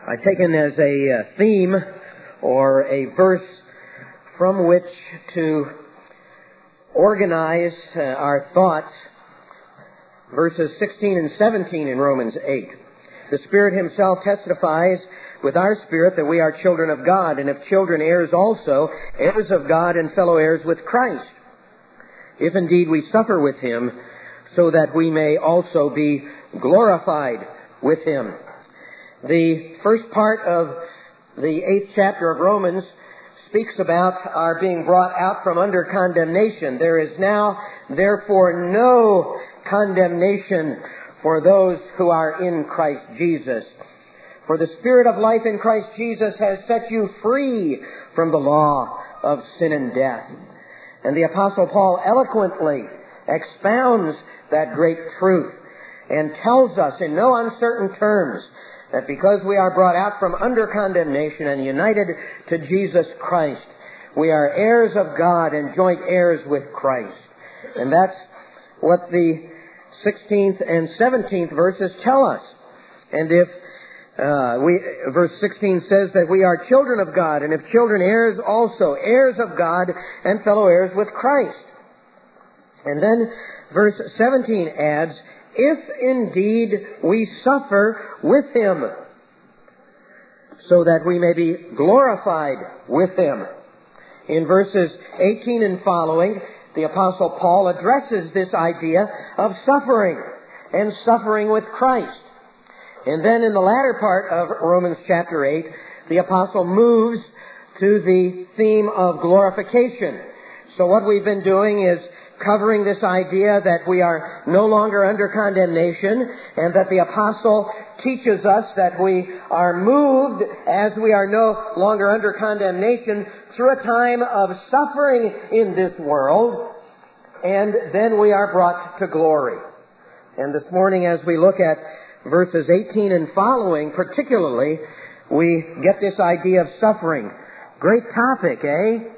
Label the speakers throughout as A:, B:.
A: I've taken as a theme or a verse from which to organize our thoughts verses 16 and 17 in Romans 8. The Spirit Himself testifies with our spirit that we are children of God, and if children, heirs also, heirs of God and fellow heirs with Christ, if indeed we suffer with Him, so that we may also be glorified with Him. The first part of the 8th chapter of Romans speaks about our being brought out from under condemnation. There is now, therefore, no condemnation for those who are in Christ Jesus. For the Spirit of life in Christ Jesus has set you free from the law of sin and death. And the Apostle Paul eloquently expounds that great truth and tells us in no uncertain terms that because we are brought out from under condemnation and united to Jesus Christ, we are heirs of God and joint heirs with Christ. And that's what the 16th and 17th verses tell us. And if verse 16 says that we are children of God, and if children, heirs also, heirs of God and fellow heirs with Christ. And then verse 17 adds, if indeed we suffer with Him, so that we may be glorified with Him. In verses 18 and following, the Apostle Paul addresses this idea of suffering and suffering with Christ. And then in the latter part of Romans chapter 8, the Apostle moves to the theme of glorification. So what we've been doing is covering this idea that we are no longer under condemnation, and that the Apostle teaches us that we are moved, as we are no longer under condemnation, through a time of suffering in this world, and then we are brought to glory. And this morning, as we look at verses 18 and following, particularly, we get this idea of suffering. Great topic, eh?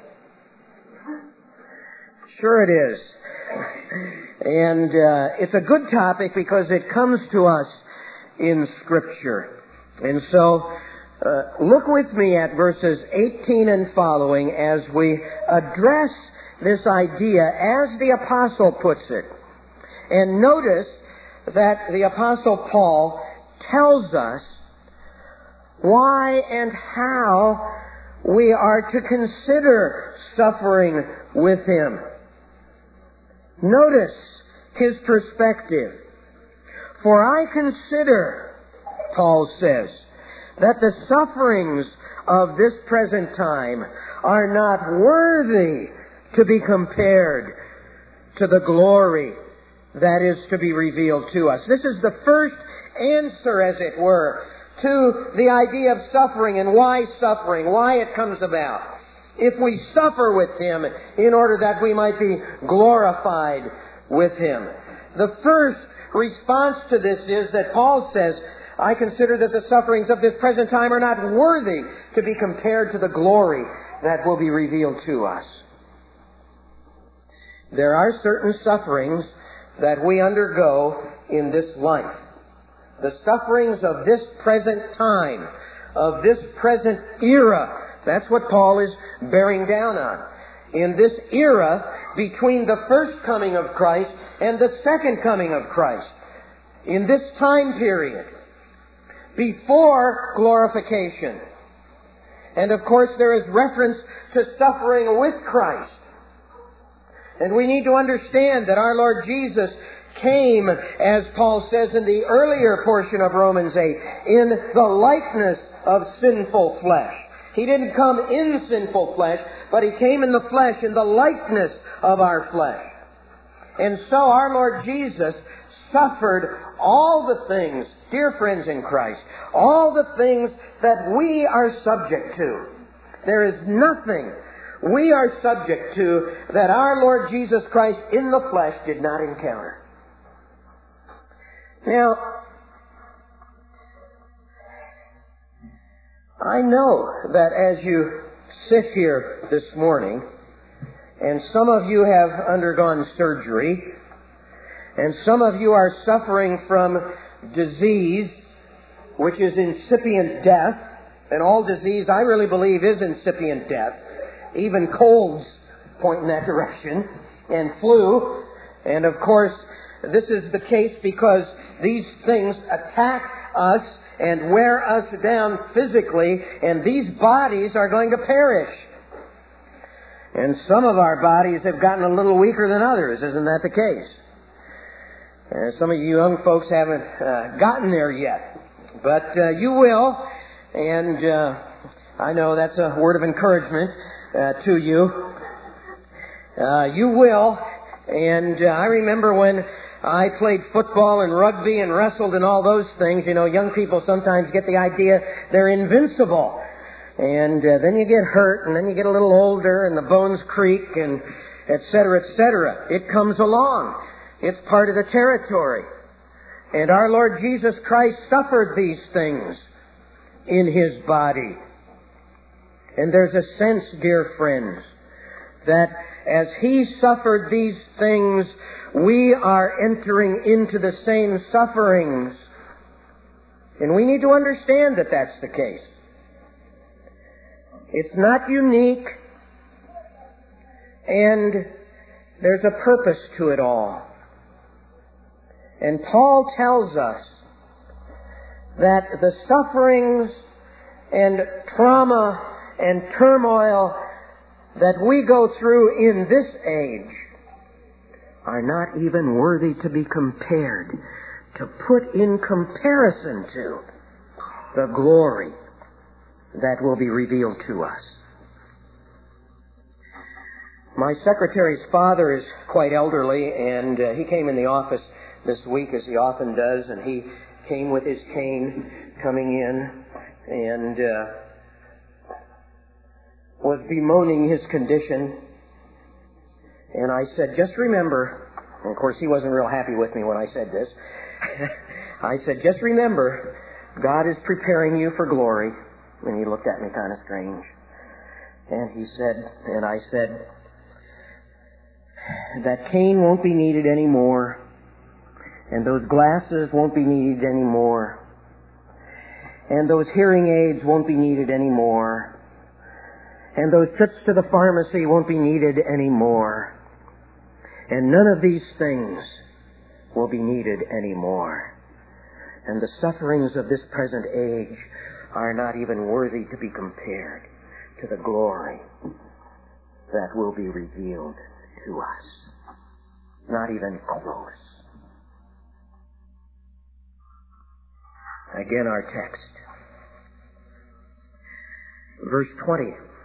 A: Sure it is. And it's a good topic because it comes to us in Scripture. And so, look with me at verses 18 and following as we address this idea as the Apostle puts it. And notice that the Apostle Paul tells us why and how we are to consider suffering with Him. Notice his perspective. For I consider, Paul says, that the sufferings of this present time are not worthy to be compared to the glory that is to be revealed to us. This is the first answer, as it were, to the idea of suffering and why it comes about. If we suffer with Him in order that we might be glorified with Him. The first response to this is that Paul says, I consider that the sufferings of this present time are not worthy to be compared to the glory that will be revealed to us. There are certain sufferings that we undergo in this life. The sufferings of this present time, of this present era. That's what Paul is bearing down on. In this era between the first coming of Christ and the second coming of Christ. In this time period. Before glorification. And of course there is reference to suffering with Christ. And we need to understand that our Lord Jesus came, as Paul says in the earlier portion of Romans 8, in the likeness of sinful flesh. He didn't come in sinful flesh, but He came in the flesh, in the likeness of our flesh. And so our Lord Jesus suffered all the things, dear friends in Christ, all the things that we are subject to. There is nothing we are subject to that our Lord Jesus Christ in the flesh did not encounter. Now, I know that as you sit here this morning, and some of you have undergone surgery, and some of you are suffering from disease which is incipient death, and all disease, I really believe, is incipient death. Even colds point in that direction, and flu. And of course, this is the case because these things attack us and wear us down physically, and these bodies are going to perish. And some of our bodies have gotten a little weaker than others. Isn't that the case? Some of you young folks haven't gotten there yet, but you will, and I know that's a word of encouragement to you. You will, and I remember when I played football and rugby and wrestled and all those things. You know, young people sometimes get the idea they're invincible. And then you get hurt, and then you get a little older, and the bones creak, and et cetera, et cetera. It comes along. It's part of the territory. And our Lord Jesus Christ suffered these things in His body. And there's a sense, dear friends, that as He suffered these things, we are entering into the same sufferings. And we need to understand that that's the case. It's not unique, and there's a purpose to it all. And Paul tells us that the sufferings and trauma and turmoil that we go through in this age are not even worthy to be compared, to put in comparison to the glory that will be revealed to us. My secretary's father is quite elderly, and he came in the office this week, as he often does, and he came with his cane coming in and was bemoaning his condition. And I said, just remember, and of course he wasn't real happy with me when I said this, I said, just remember, God is preparing you for glory. And he looked at me kind of strange. And he said, and I said, that cane won't be needed anymore. And those glasses won't be needed anymore. And those hearing aids won't be needed anymore. And those trips to the pharmacy won't be needed anymore. And none of these things will be needed anymore. And the sufferings of this present age are not even worthy to be compared to the glory that will be revealed to us. Not even close. Again, our text. Verse 20.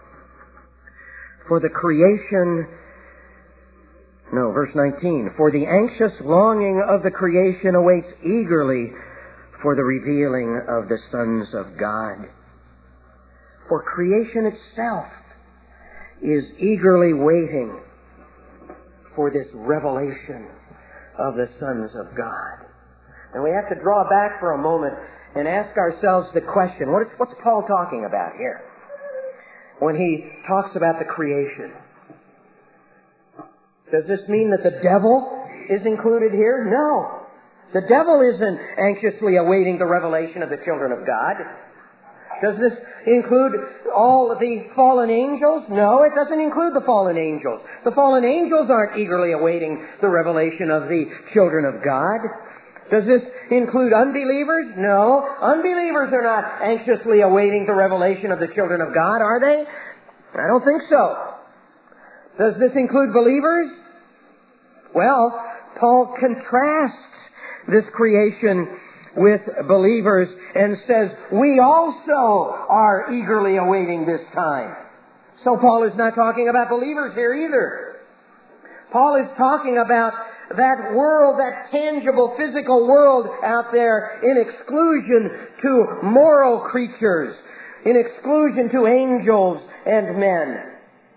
A: Verse 19. For the anxious longing of the creation awaits eagerly for the revealing of the sons of God. For creation itself is eagerly waiting for this revelation of the sons of God. And we have to draw back for a moment and ask ourselves the question, what's Paul talking about here when he talks about the creation? Does this mean that the devil is included here? No. The devil isn't anxiously awaiting the revelation of the children of God. Does this include all of the fallen angels? No, it doesn't include the fallen angels. The fallen angels aren't eagerly awaiting the revelation of the children of God. Does this include unbelievers? No. Unbelievers are not anxiously awaiting the revelation of the children of God, are they? I don't think so. Does this include believers? Well, Paul contrasts this creation with believers and says, we also are eagerly awaiting this time. So Paul is not talking about believers here either. Paul is talking about that world, that tangible physical world out there in exclusion to moral creatures, in exclusion to angels and men.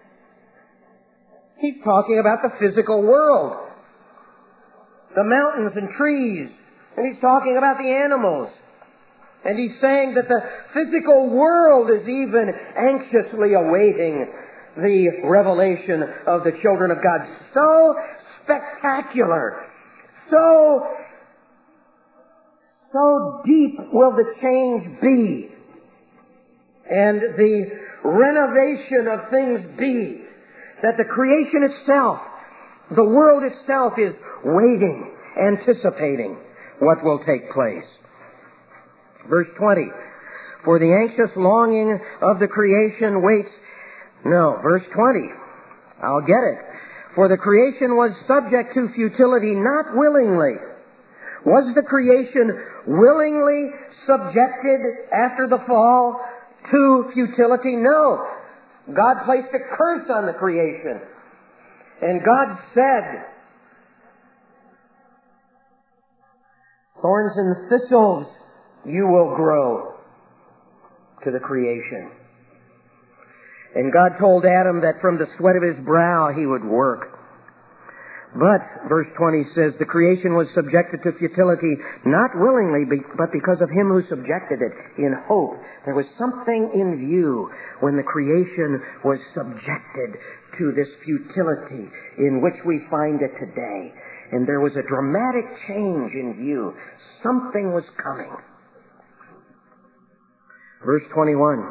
A: He's talking about the physical world, the mountains and trees, and he's talking about the animals. And he's saying that the physical world is even anxiously awaiting the revelation of the children of God. So spectacular, so so deep will the change be, and the renovation of things be, that the creation itself, the world itself, is waiting, anticipating what will take place. Verse 20, for the anxious longing of the creation waits. No, verse 20, I'll get it. For the creation was subject to futility, not willingly. Was the creation willingly subjected after the fall to futility? No. God placed a curse on the creation. And God said, thorns and thistles you will grow, to the creation. And God told Adam that from the sweat of his brow he would work. But, verse 20 says, the creation was subjected to futility, not willingly, but because of him who subjected it, in hope. There was something in view when the creation was subjected to this futility in which we find it today. And there was a dramatic change in view. Something was coming. Verse 21.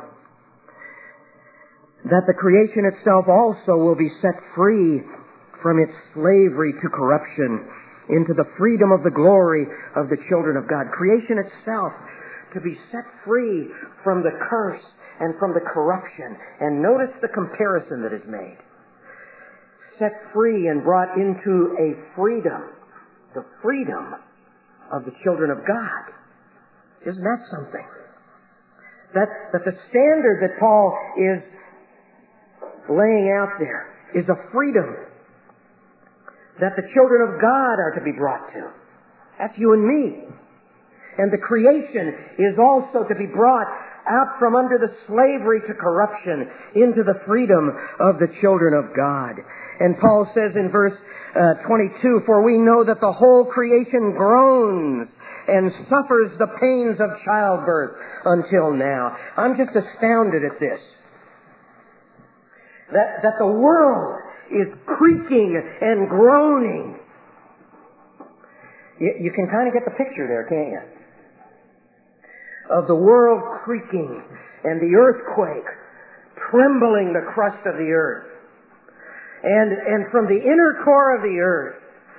A: That the creation itself also will be set free from its slavery to corruption into the freedom of the glory of the children of God. Creation itself to be set free from the curse and from the corruption. And notice the comparison that is made. Set free and brought into a freedom. The freedom of the children of God. Isn't that something? That the standard that Paul is laying out there is a freedom that the children of God are to be brought to. That's you and me. And the creation is also to be brought out from under the slavery to corruption into the freedom of the children of God. And Paul says in verse 22, for we know that the whole creation groans and suffers the pains of childbirth until now. I'm just astounded at this. That the world is creaking and groaning. You can kind of get the picture there, can't you? Of the world creaking and the earthquake trembling the crust of the earth. And from the inner core of the earth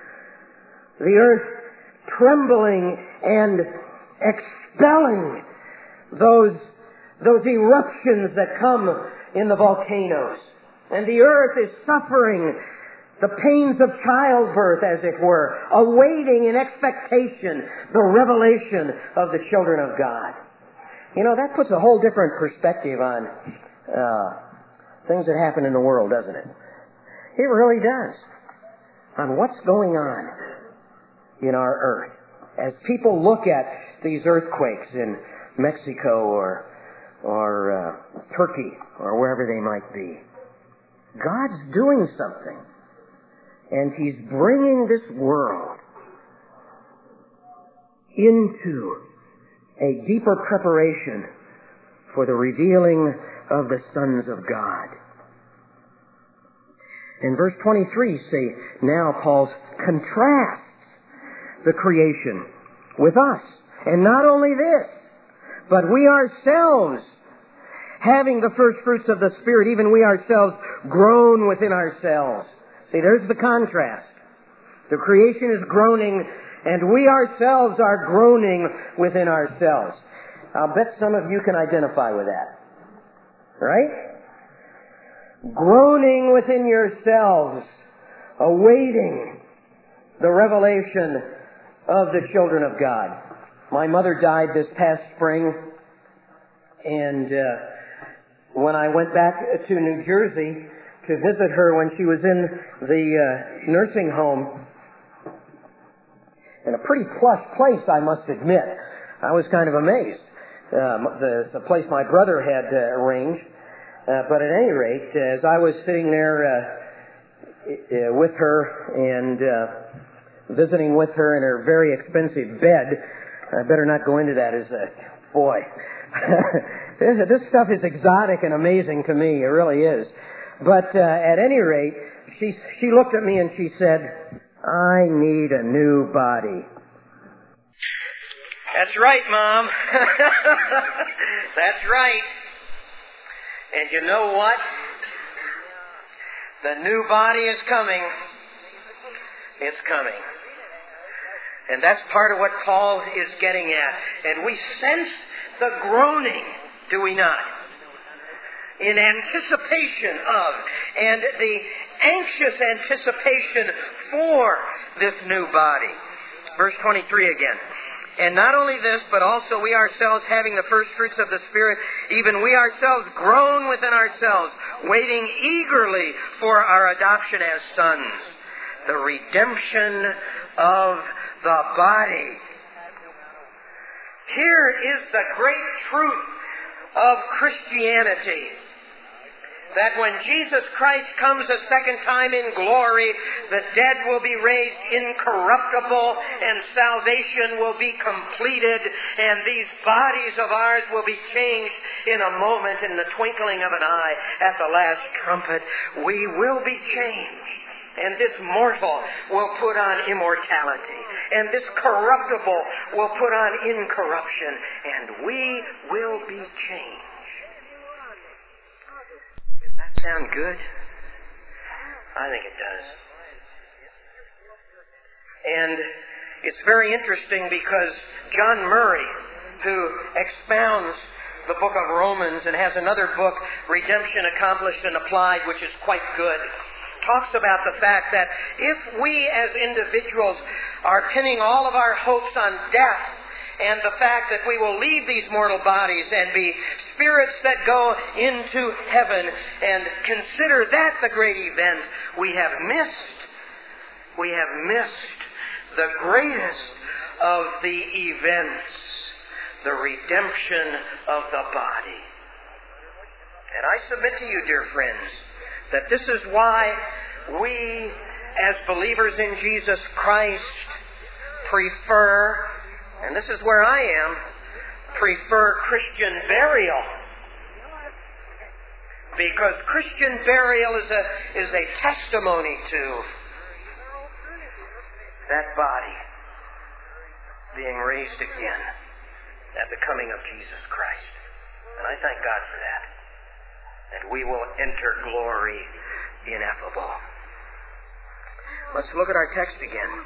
A: trembling and expelling those eruptions that come in the volcanoes. And the earth is suffering the pains of childbirth, as it were, awaiting in expectation the revelation of the children of God. You know, that puts a whole different perspective on things that happen in the world, doesn't it? It really does. On what's going on in our earth. As people look at these earthquakes in Mexico or Turkey or wherever they might be, God's doing something. And He's bringing this world into a deeper preparation for the revealing of the sons of God. In verse 23, now Paul contrasts the creation with us. And not only this, but we ourselves, having the first fruits of the Spirit, even we ourselves groan within ourselves. See, there's the contrast. The creation is groaning, and we ourselves are groaning within ourselves. I'll bet some of you can identify with that. Right? Groaning within yourselves, awaiting the revelation of the children of God. My mother died this past spring, and when I went back to New Jersey to visit her when she was in the nursing home, in a pretty plush place, I must admit. I was kind of amazed. The place my brother had arranged. But at any rate, as I was sitting there with her and visiting with her in her very expensive bed, I better not go into that as a boy. This stuff is exotic and amazing to me. It really is. But at any rate, she looked at me and she said, I need a new body. That's right, Mom. That's right. And you know what? The new body is coming. It's coming. And that's part of what Paul is getting at. And we sense the groaning, do we not? In anticipation of, and the anxious anticipation for this new body. Verse 23 again. And not only this, but also we ourselves, having the first fruits of the Spirit, even we ourselves groan within ourselves, waiting eagerly for our adoption as sons, the redemption of the body. Here is the great truth of Christianity. That when Jesus Christ comes a second time in glory, the dead will be raised incorruptible and salvation will be completed and these bodies of ours will be changed in a moment, in the twinkling of an eye, at the last trumpet. We will be changed. And this mortal will put on immortality. And this corruptible will put on incorruption. And we will be changed. Sound good? I think it does. And it's very interesting because John Murray, who expounds the book of Romans and has another book, Redemption Accomplished and Applied, which is quite good, talks about the fact that if we as individuals are pinning all of our hopes on death, and the fact that we will leave these mortal bodies and be spirits that go into heaven and consider that the great event, we have missed the greatest of the events, the redemption of the body. And I submit to you, dear friends, that this is why we, as believers in Jesus Christ, prefer, and this is where I am, prefer Christian burial. Because Christian burial is a testimony to that body being raised again at the coming of Jesus Christ. And I thank God for that. And we will enter glory ineffable. Let's look at our text again.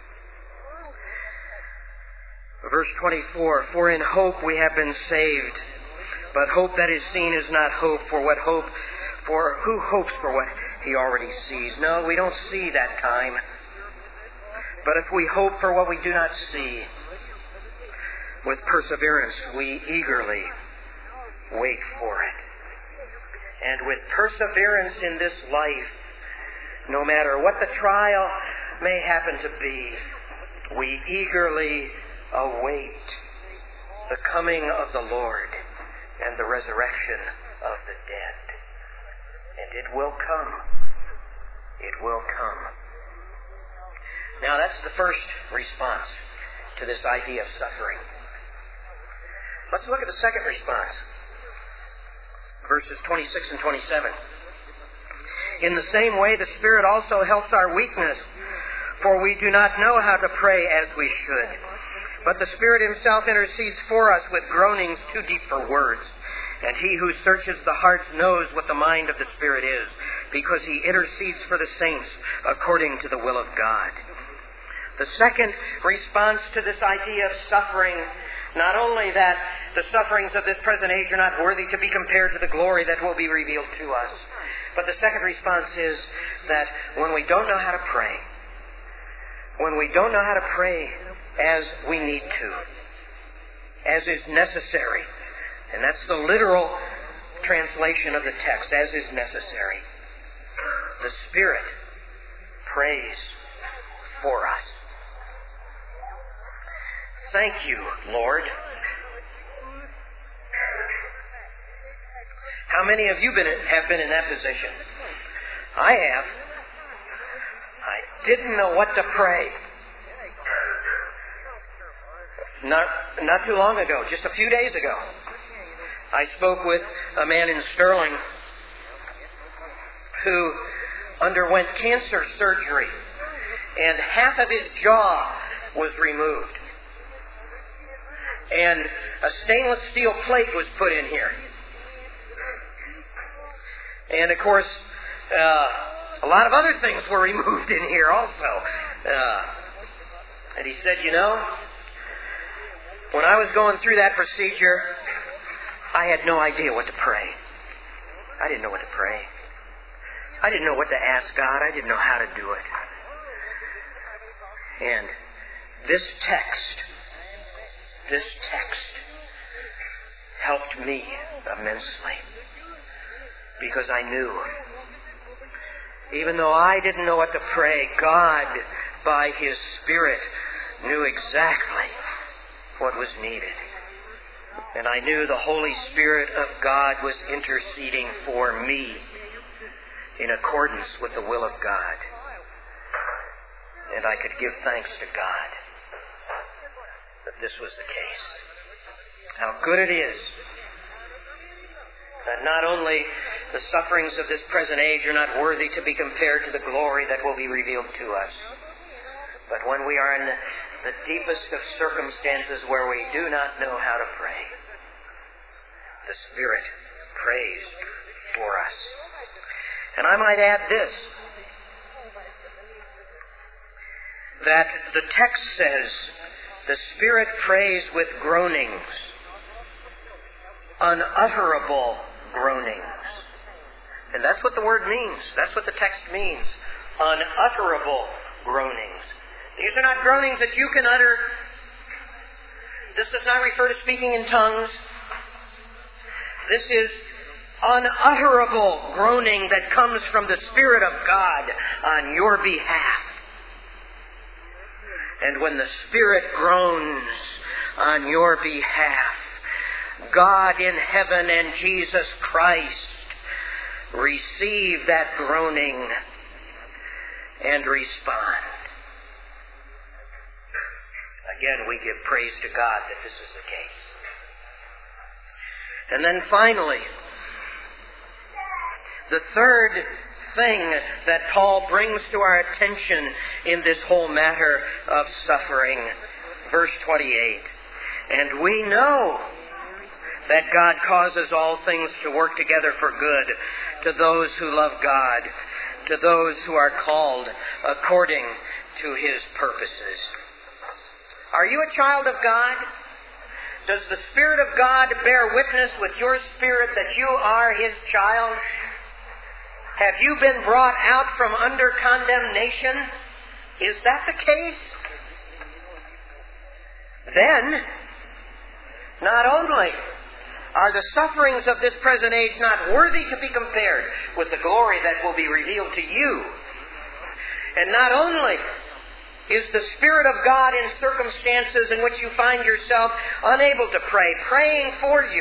A: Verse 24, for in hope we have been saved. But hope that is seen is not hope. For who hopes for what he already sees? No, we don't see that time. But if we hope for what we do not see, with perseverance we eagerly wait for it. And with perseverance in this life, no matter what the trial may happen to be, we eagerly await the coming of the Lord and the resurrection of the dead. And it will come. It will come. Now that's the first response to this idea of suffering. Let's look at the second response. Verses 26 and 27. In the same way, the Spirit also helps our weakness, for we do not know how to pray as we should. But the Spirit Himself intercedes for us with groanings too deep for words. And He who searches the hearts knows what the mind of the Spirit is, because He intercedes for the saints according to the will of God. The second response to this idea of suffering, not only that the sufferings of this present age are not worthy to be compared to the glory that will be revealed to us, but the second response is that when we don't know how to pray, when we don't know how to pray as we need to, as is necessary, and that's the literal translation of the text, as is necessary, the Spirit prays for us. Thank you, Lord. How many of you have been in that position? I have. I didn't know what to pray. Not too long ago, just a few days ago, I spoke with a man in Sterling who underwent cancer surgery, and half of his jaw was removed. and a stainless steel plate was put in here. And of course, a lot of other things were removed in here also. And he said, you know, when I was going through that procedure, I had no idea what to pray. I didn't know what to pray. I didn't know what to ask God. I didn't know how to do it. And this text helped me immensely. Because I knew, even though I didn't know what to pray, God, by His Spirit, knew exactly what was needed. And I knew the Holy Spirit of God was interceding for me in accordance with the will of God. And I could give thanks to God that this was the case. How good it is that not only the sufferings of this present age are not worthy to be compared to the glory that will be revealed to us, but when we are in the deepest of circumstances where we do not know how to pray, the Spirit prays for us. And I might add this, that the text says the Spirit prays with groanings, unutterable groanings. And that's what the word means. That's what the text means. Unutterable groanings. These are not groanings that you can utter. This does not refer to speaking in tongues. This is unutterable groaning that comes from the Spirit of God on your behalf. And when the Spirit groans on your behalf, God in heaven and Jesus Christ receive that groaning and respond. Again, we give praise to God that this is the case. And then finally, the third thing that Paul brings to our attention in this whole matter of suffering, verse 28. And we know that God causes all things to work together for good to those who love God, to those who are called according to His purposes. Are you a child of God? Does the Spirit of God bear witness with your spirit that you are His child? Have you been brought out from under condemnation? Is that the case? Then, not only are the sufferings of this present age not worthy to be compared with the glory that will be revealed to you, and not only is the Spirit of God in circumstances in which you find yourself unable to pray, praying for you,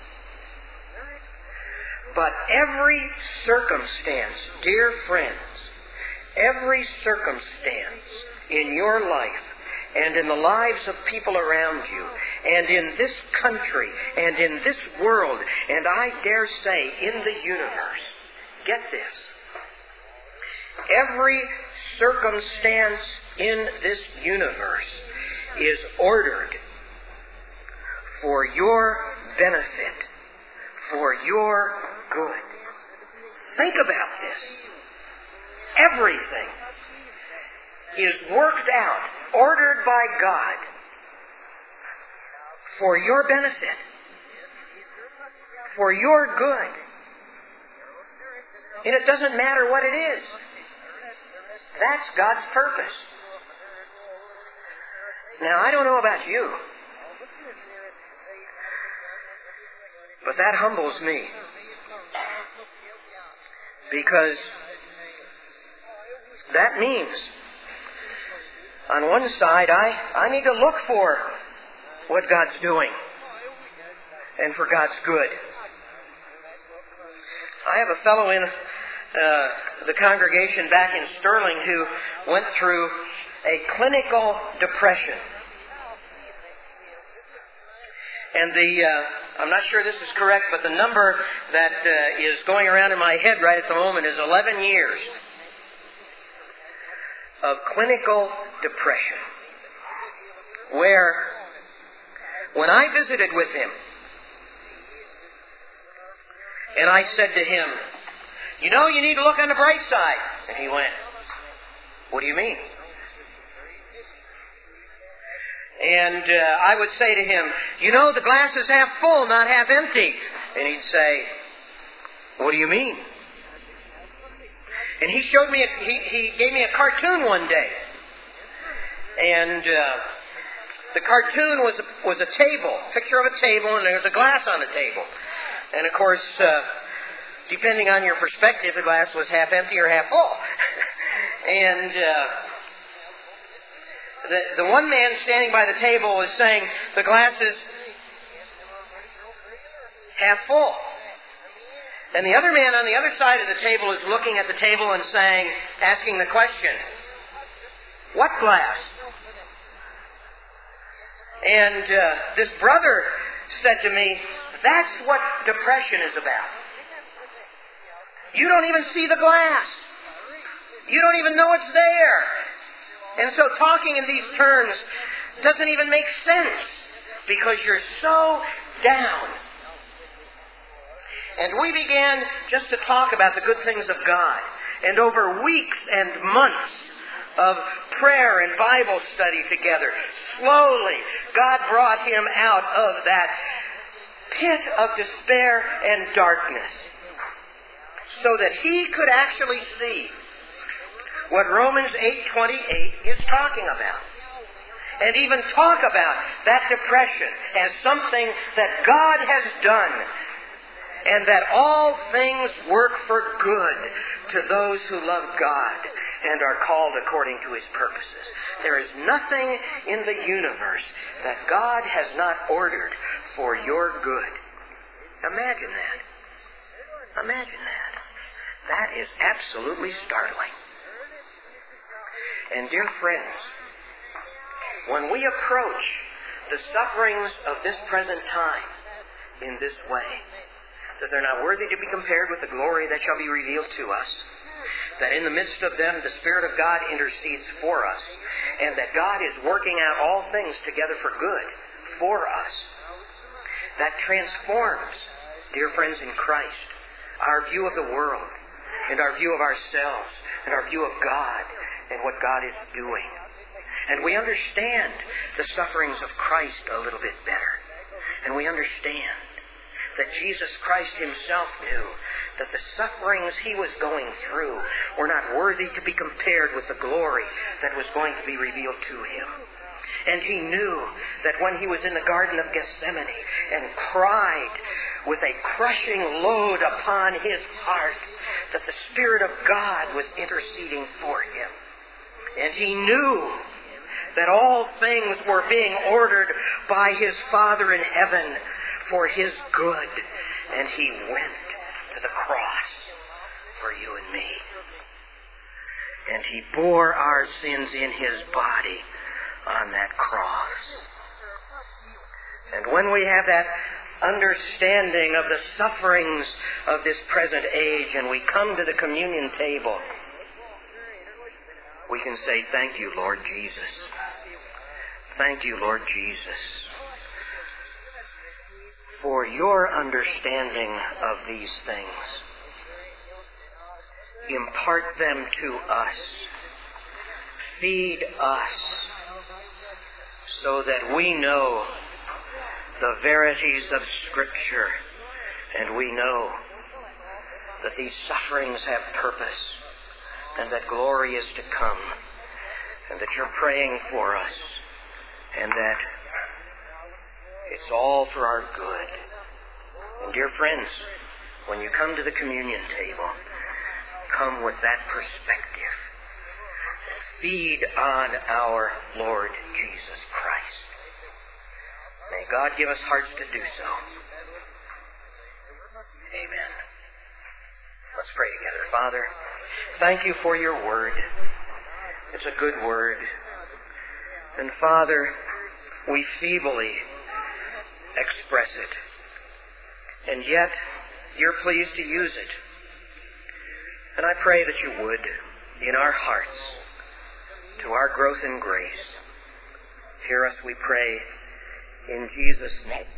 A: but every circumstance, dear friends, every circumstance in your life and in the lives of people around you and in this country and in this world, and I dare say in the universe, get this, every circumstance in this universe is ordered for your benefit, for your good. Think about this. Everything is worked out, ordered by God for your benefit, for your good. And it doesn't matter what it is. That's God's purpose. Now, I don't know about you, but that humbles me. Because that means, on one side, I need to look for what God's doing and for God's good. I have a fellow in the congregation back in Sterling who went through a clinical depression. And I'm not sure this is correct, but the number that is going around in my head right at the moment is 11 years of clinical depression, where when I visited with him, and I said to him, you know, you need to look on the bright side. And he went, what do you mean? And I would say to him, you know, the glass is half full, not half empty. And he'd say, what do you mean? And he showed me, he gave me a cartoon one day. And the cartoon was a table, picture of a table, and there was a glass on the table. And of course, depending on your perspective, the glass was half empty or half full. And the one man standing by the table was saying, the glass is half full. And the other man on the other side of the table is looking at the table and saying, asking the question, what glass? And this brother said to me, that's what depression is about. You don't even see the glass. You don't even know it's there. And so talking in these terms doesn't even make sense because you're so down. And we began just to talk about the good things of God. And over weeks and months of prayer and Bible study together, slowly God brought him out of that pit of despair and darkness so that he could actually see what Romans 8:28 is talking about. And even talk about that depression as something that God has done, and that all things work for good to those who love God and are called according to His purposes. There is nothing in the universe that God has not ordered for your good. Imagine that. Imagine that. That is absolutely startling. And dear friends, when we approach the sufferings of this present time in this way, that they're not worthy to be compared with the glory that shall be revealed to us, that in the midst of them the Spirit of God intercedes for us, and that God is working out all things together for good for us, that transforms, dear friends in Christ, our view of the world, and our view of ourselves, and our view of God, and what God is doing. And we understand the sufferings of Christ a little bit better. And we understand that Jesus Christ Himself knew that the sufferings He was going through were not worthy to be compared with the glory that was going to be revealed to Him. And He knew that when He was in the Garden of Gethsemane and cried with a crushing load upon His heart, that the Spirit of God was interceding for Him. And He knew that all things were being ordered by His Father in heaven for His good. And He went to the cross for you and me. And He bore our sins in His body on that cross. And when we have that understanding of the sufferings of this present age and we come to the communion table, we can say, thank you, Lord Jesus. Thank you, Lord Jesus, for your understanding of these things. Impart them to us. Feed us so that we know the verities of Scripture, and we know that these sufferings have purpose, and that glory is to come, and that you're praying for us, and that it's all for our good. And dear friends, when you come to the communion table, come with that perspective. Feed on our Lord Jesus Christ. May God give us hearts to do so. Amen. Let's pray together. Father, thank you for your word. It's a good word. And Father, we feebly express it. And yet, you're pleased to use it. And I pray that you would, in our hearts, to our growth in grace. Hear us, we pray, in Jesus' name.